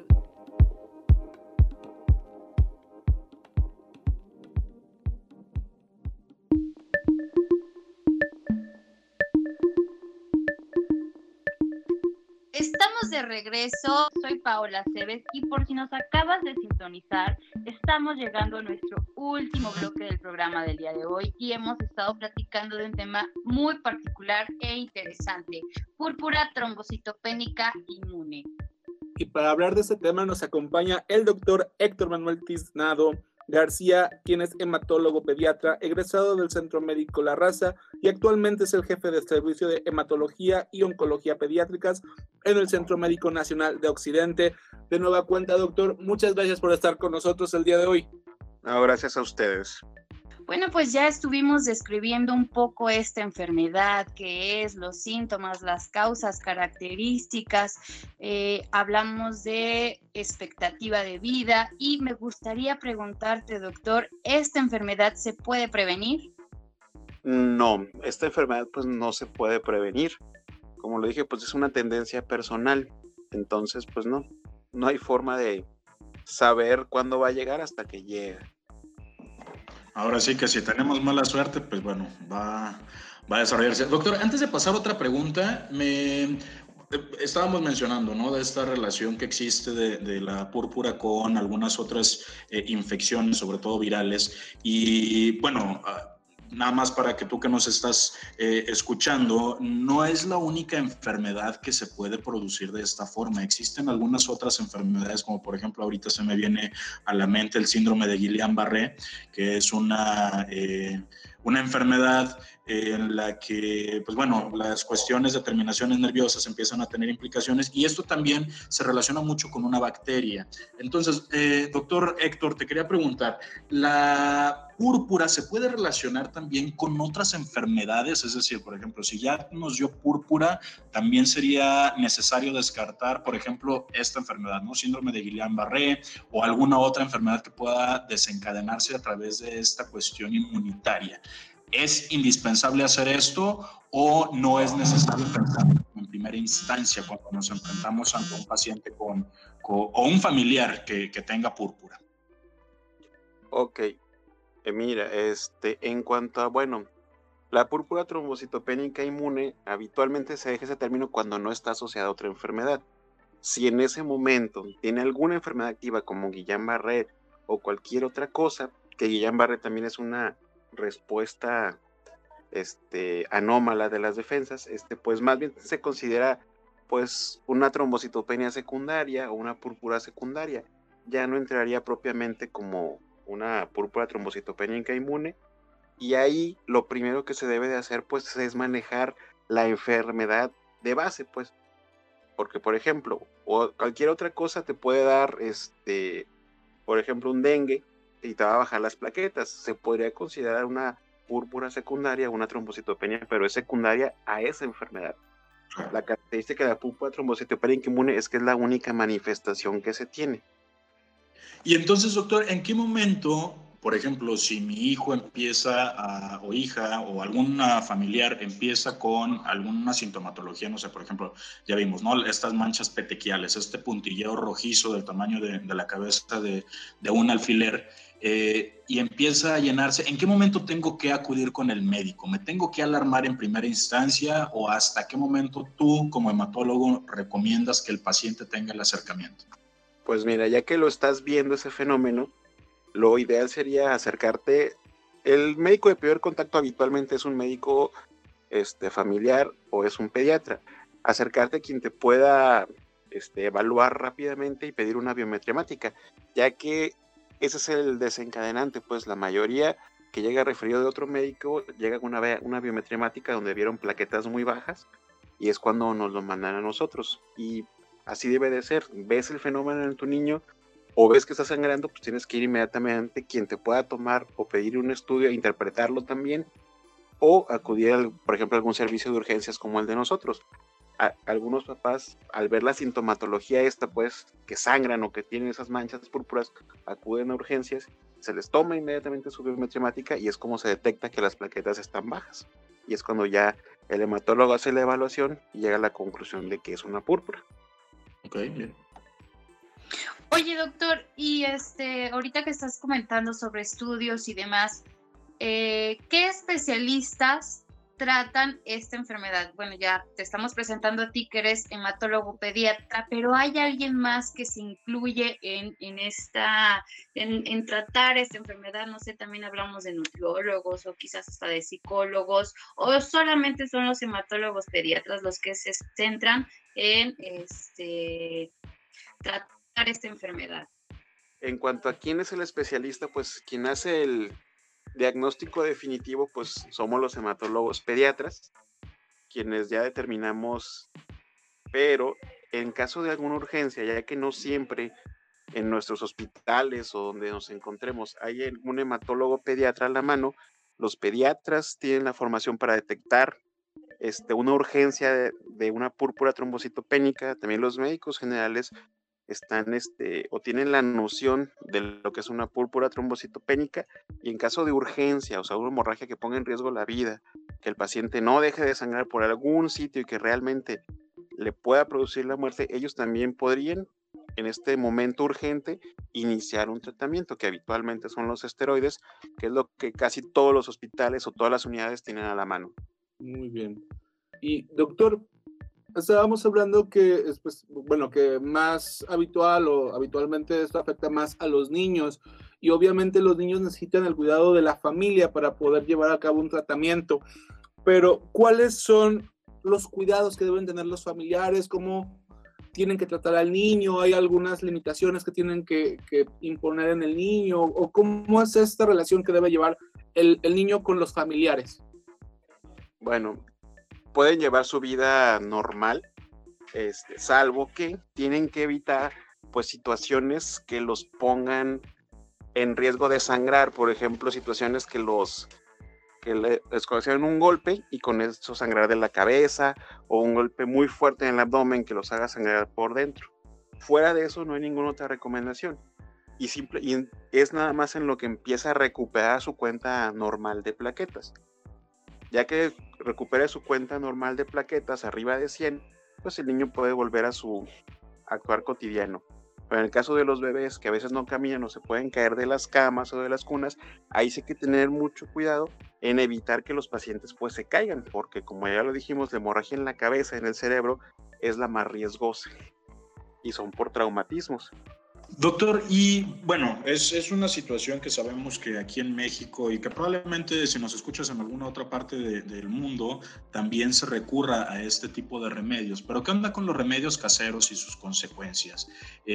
Estamos de regreso, soy Paola Cebes y por si nos acabas de sintonizar, estamos llegando a nuestro último bloque del programa del día de hoy y hemos estado platicando de un tema muy particular e interesante, púrpura trombocitopénica inmune. Y para hablar de este tema nos acompaña el doctor Héctor Manuel Tiznado García, quien es hematólogo pediatra, egresado del Centro Médico La Raza y actualmente es el jefe de servicio de hematología y oncología pediátricas en el Centro Médico Nacional de Occidente. De nueva cuenta, doctor, muchas gracias por estar con nosotros el día de hoy. No, gracias a ustedes. Bueno, pues ya estuvimos describiendo un poco esta enfermedad, qué es, los síntomas, las causas, características, hablamos de expectativa de vida y me gustaría preguntarte, doctor, ¿esta enfermedad se puede prevenir? No, esta enfermedad pues no se puede prevenir. Como lo dije, pues es una tendencia personal, entonces pues no hay forma de saber cuándo va a llegar hasta que llega. Ahora sí que si tenemos mala suerte, pues bueno, va a desarrollarse. Doctor, antes de pasar a otra pregunta, estábamos mencionando, ¿no?, de esta relación que existe de la púrpura con algunas otras infecciones, sobre todo virales. Y bueno, nada más para que tú que nos estás escuchando, no es la única enfermedad que se puede producir de esta forma. Existen algunas otras enfermedades, como por ejemplo ahorita se me viene a la mente el síndrome de Guillain-Barré, que es una enfermedad en la que, pues bueno, las cuestiones de terminaciones nerviosas empiezan a tener implicaciones, y esto también se relaciona mucho con una bacteria. Entonces, doctor Héctor, te quería preguntar, ¿la púrpura se puede relacionar también con otras enfermedades? Es decir, por ejemplo, si ya nos dio púrpura, también sería necesario descartar, por ejemplo, esta enfermedad, ¿no? Síndrome de Guillain-Barré o alguna otra enfermedad que pueda desencadenarse a través de esta cuestión inmunitaria. ¿Es indispensable hacer esto o no es necesario pensar en primera instancia cuando nos enfrentamos ante un paciente o un familiar que tenga púrpura? Ok, mira, en cuanto a, bueno, la púrpura trombocitopénica inmune, habitualmente se deja ese término cuando no está asociada a otra enfermedad. Si en ese momento tiene alguna enfermedad activa como Guillain-Barré o cualquier otra cosa, que Guillain-Barré también es una respuesta anómala de las defensas, pues más bien se considera pues una trombocitopenia secundaria o una púrpura secundaria. Ya no entraría propiamente como una púrpura trombocitopénica inmune, y ahí lo primero que se debe de hacer pues es manejar la enfermedad de base, pues, porque por ejemplo, o cualquier otra cosa te puede dar por ejemplo, un dengue y te va a bajar las plaquetas. Se podría considerar una púrpura secundaria, una trombocitopenia, pero es secundaria a esa enfermedad. La característica de la púrpura trombocitopénica inmune es que es la única manifestación que se tiene. Y entonces, doctor, ¿en qué momento, por ejemplo, si mi hijo o hija o alguna familiar empieza con alguna sintomatología, no sé, por ejemplo, ya vimos, ¿no? Estas manchas petequiales, este puntilleo rojizo del tamaño de la cabeza de un alfiler, y empieza a llenarse, ¿en qué momento tengo que acudir con el médico? ¿Me tengo que alarmar en primera instancia o hasta qué momento tú, como hematólogo, recomiendas que el paciente tenga el acercamiento? Pues mira, ya que lo estás viendo ese fenómeno, lo ideal sería acercarte. El médico de primer contacto habitualmente es un médico familiar o es un pediatra. Acercarte a quien te pueda evaluar rápidamente y pedir una biometría hemática, ya que ese es el desencadenante, pues la mayoría que llega referido de otro médico llega con una biometría hemática donde vieron plaquetas muy bajas, y es cuando nos lo mandan a nosotros, y así debe de ser. Ves el fenómeno en tu niño o ves que está sangrando, pues tienes que ir inmediatamente quien te pueda tomar o pedir un estudio e interpretarlo también, o acudir, por ejemplo, a algún servicio de urgencias como el de nosotros. Algunos papás, al ver la sintomatología pues, que sangran o que tienen esas manchas púrpuras, acuden a urgencias, se les toma inmediatamente su biometría hemática y es como se detecta que las plaquetas están bajas. Y es cuando ya el hematólogo hace la evaluación y llega a la conclusión de que es una púrpura. Ok, bien. Oye, doctor, y ahorita que estás comentando sobre estudios y demás, ¿qué especialistas tratan esta enfermedad? Bueno, ya te estamos presentando a ti que eres hematólogo pediatra, pero ¿hay alguien más que se incluye en tratar esta enfermedad? No sé, también hablamos de nutriólogos o quizás hasta de psicólogos, o solamente son los hematólogos pediatras los que se centran en tratar esta enfermedad. En cuanto a quién es el especialista, pues quien hace el diagnóstico definitivo, pues somos los hematólogos pediatras, quienes ya determinamos, pero en caso de alguna urgencia, ya que no siempre en nuestros hospitales o donde nos encontremos hay un hematólogo pediatra a la mano, los pediatras tienen la formación para detectar una urgencia de una púrpura trombocitopénica. También los médicos generales están o tienen la noción de lo que es una púrpura trombocitopénica, y en caso de urgencia, o sea, una hemorragia que ponga en riesgo la vida, que el paciente no deje de sangrar por algún sitio y que realmente le pueda producir la muerte, ellos también podrían, en este momento urgente, iniciar un tratamiento que habitualmente son los esteroides, que es lo que casi todos los hospitales o todas las unidades tienen a la mano. Muy bien. Y doctor, estábamos hablando que que más habitual o habitualmente esto afecta más a los niños, y obviamente los niños necesitan el cuidado de la familia para poder llevar a cabo un tratamiento. Pero, ¿cuáles son los cuidados que deben tener los familiares? ¿Cómo tienen que tratar al niño? ¿Hay algunas limitaciones que tienen que imponer en el niño? ¿O cómo es esta relación que debe llevar el niño con los familiares? Bueno, pueden llevar su vida normal, salvo que tienen que evitar pues situaciones que los pongan en riesgo de sangrar, por ejemplo, situaciones que les causen un golpe y con eso sangrar de la cabeza, o un golpe muy fuerte en el abdomen que los haga sangrar por dentro. Fuera de eso no hay ninguna otra recomendación, y es nada más en lo que empieza a recuperar su cuenta normal de plaquetas. Ya que recupere su cuenta normal de plaquetas arriba de 100, pues el niño puede volver a su actuar cotidiano. Pero en el caso de los bebés que a veces no caminan o se pueden caer de las camas o de las cunas, ahí sí hay que tener mucho cuidado en evitar que los pacientes pues se caigan, porque como ya lo dijimos, la hemorragia en la cabeza, en el cerebro, es la más riesgosa y son por traumatismos. Doctor, y bueno, es una situación que sabemos que aquí en México y que probablemente si nos escuchas en alguna otra parte del mundo también se recurra a este tipo de remedios, pero ¿qué onda con los remedios caseros y sus consecuencias?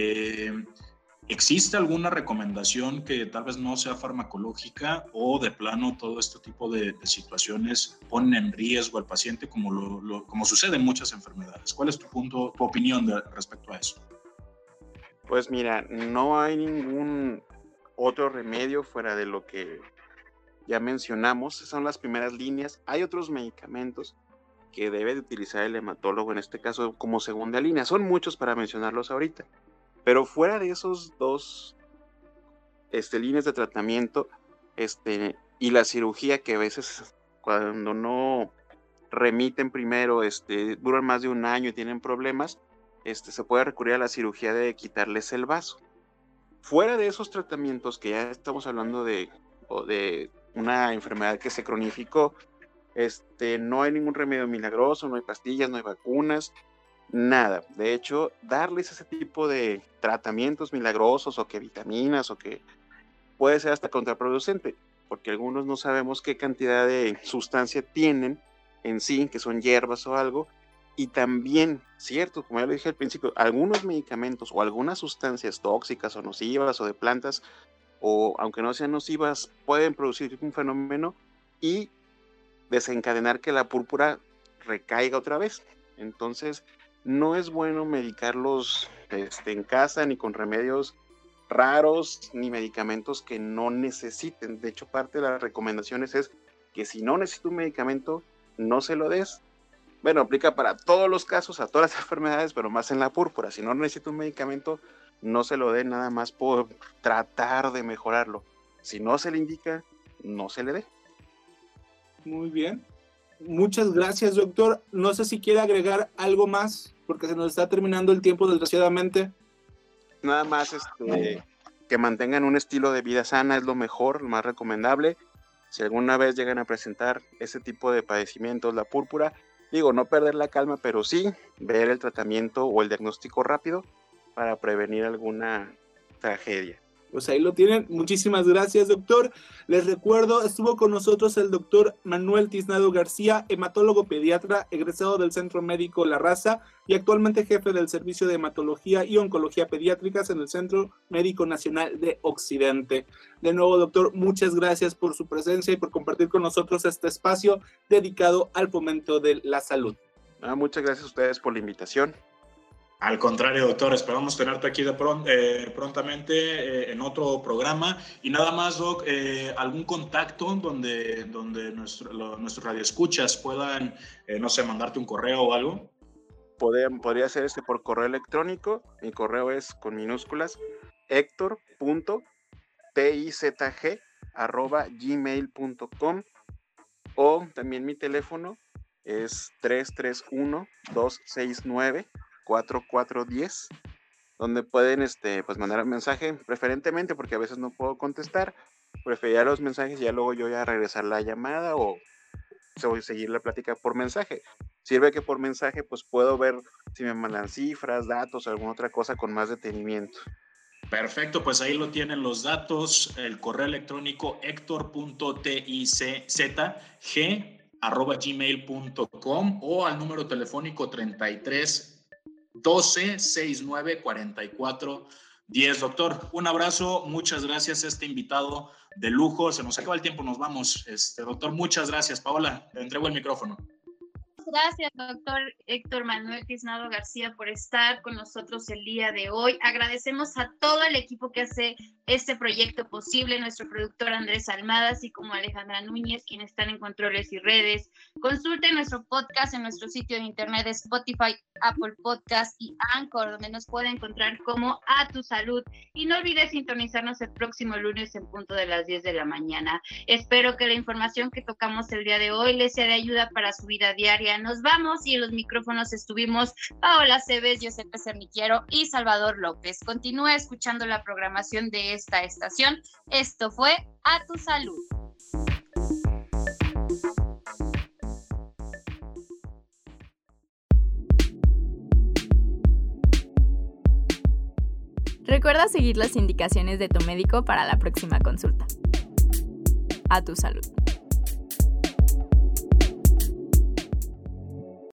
¿Existe alguna recomendación que tal vez no sea farmacológica o de plano todo este tipo de situaciones ponen en riesgo al paciente como sucede en muchas enfermedades? ¿Cuál es tu opinión respecto a eso? Pues mira, no hay ningún otro remedio fuera de lo que ya mencionamos. Son las primeras líneas. Hay otros medicamentos que debe de utilizar el hematólogo, en este caso como segunda línea. Son muchos para mencionarlos ahorita. Pero fuera de esos dos líneas de tratamiento y la cirugía, que a veces cuando no remiten primero, duran más de un año y tienen problemas, se puede recurrir a la cirugía de quitarles el vaso. Fuera de esos tratamientos que ya estamos hablando de una enfermedad que se cronificó, no hay ningún remedio milagroso, no hay pastillas, no hay vacunas, nada. De hecho, darles ese tipo de tratamientos milagrosos o que vitaminas o que puede ser hasta contraproducente, porque algunos no sabemos qué cantidad de sustancia tienen en sí, que son hierbas o algo. Y también, cierto, como ya lo dije al principio, algunos medicamentos o algunas sustancias tóxicas o nocivas o de plantas, o aunque no sean nocivas, pueden producir un fenómeno y desencadenar que la púrpura recaiga otra vez. Entonces, no es bueno medicarlos en casa ni con remedios raros ni medicamentos que no necesiten. De hecho, parte de las recomendaciones es que si no necesita un medicamento, no se lo des. Bueno, aplica para todos los casos, a todas las enfermedades, pero más en la púrpura. Si no necesita un medicamento, no se lo dé nada más por tratar de mejorarlo. Si no se le indica, no se le dé. Muy bien. Muchas gracias, doctor. No sé si quiere agregar algo más, porque se nos está terminando el tiempo, desgraciadamente. Nada más que mantengan un estilo de vida sana es lo mejor, lo más recomendable. Si alguna vez llegan a presentar ese tipo de padecimientos, la púrpura, digo, no perder la calma, pero sí ver el tratamiento o el diagnóstico rápido para prevenir alguna tragedia. Pues ahí lo tienen. Muchísimas gracias, doctor. Les recuerdo, estuvo con nosotros el doctor Manuel Tiznado García, hematólogo pediatra, egresado del Centro Médico La Raza y actualmente jefe del Servicio de Hematología y Oncología Pediátricas en el Centro Médico Nacional de Occidente. De nuevo, doctor, muchas gracias por su presencia y por compartir con nosotros este espacio dedicado al fomento de la salud. Muchas gracias a ustedes por la invitación. Al contrario, doctor, esperamos tenerte aquí prontamente en otro programa. Y nada más, doc, algún contacto donde nuestros radioescuchas puedan, no sé, mandarte un correo o algo. Podría ser por correo electrónico. Mi correo es con minúsculas hector.tizg@gmail.com, o también mi teléfono es 331-269-4410, donde pueden pues mandar un mensaje, preferentemente porque a veces no puedo contestar. Preferiría los mensajes y ya luego yo ya regresar la llamada o seguir la plática por mensaje. Sirve que por mensaje pues puedo ver si me mandan cifras, datos, alguna otra cosa con más detenimiento. Perfecto, pues ahí lo tienen los datos, el correo electrónico hector.ticzg@gmail.com o al número telefónico 33 12 69 44 10. Doctor, un abrazo, muchas gracias a este invitado de lujo. Se nos acaba el tiempo, nos vamos. Doctor, muchas gracias. Paola, te entrego el micrófono. Gracias, doctor Héctor Manuel Tiznado García, por estar con nosotros el día de hoy. Agradecemos a todo el equipo que hace este proyecto posible, nuestro productor Andrés Almada, así como Alejandra Núñez, quienes están en controles y redes. Consulten nuestro podcast en nuestro sitio de internet de Spotify, Apple Podcast y Anchor, donde nos puede encontrar como A Tu Salud. Y no olvides sintonizarnos el próximo lunes en punto de las 10 de la mañana. Espero que la información que tocamos el día de hoy les sea de ayuda para su vida diaria. Nos vamos y en los micrófonos estuvimos Paola Cebes, Giuseppe Cerniquiero y Salvador López. Continúa escuchando la programación de esta estación. Esto fue A Tu Salud. Recuerda seguir las indicaciones de tu médico para la próxima consulta. A Tu Salud.